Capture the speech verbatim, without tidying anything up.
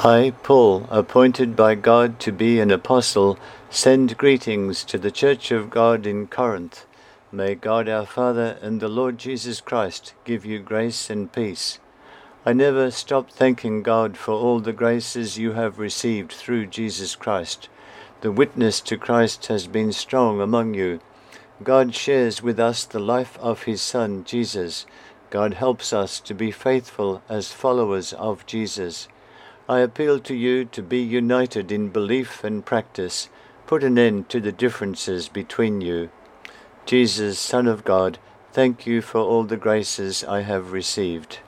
I, Paul, appointed by God to be an apostle, send greetings to the Church of God in Corinth. May God our Father and the Lord Jesus Christ give you grace and peace. I never stop thanking God for all the graces you have received through Jesus Christ. The witness to Christ has been strong among you. God shares with us the life of his Son, Jesus. God helps us to be faithful as followers of Jesus. I appeal to you to be united in belief and practice. Put an end to the differences between you. Jesus, Son of God, thank you for all the graces I have received.